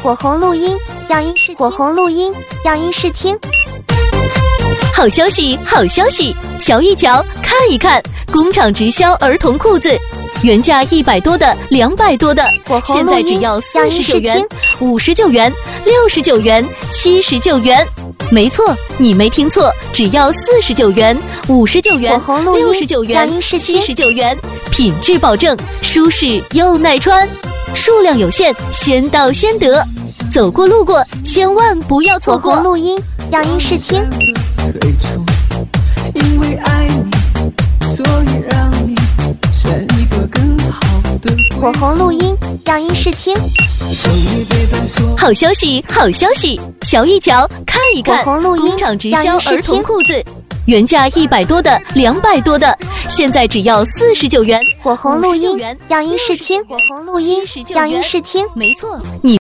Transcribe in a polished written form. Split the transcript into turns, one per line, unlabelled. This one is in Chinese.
火红录音样音试火红录音样音试听。
好消息，好消息！瞧一瞧，看一看，工厂直销儿童裤子，原价100多的、200多的，现在只要49元、59元、69元、79元。没错，你没听错，只要49元、59元、69元、79元，品质保证，舒适又耐穿，数量有限，先到先得。走过路过，千万不要错过。
火红录音样音试听。
因为爱你，所以让你选一个更好的。
火红录音样音试听。
好消息，好消息！瞧一瞧，看一看，工厂直销儿童裤子，原价100多的、200多的，现在只要49元。
火红录音样音试听。火红录音样音试听。
没错，你。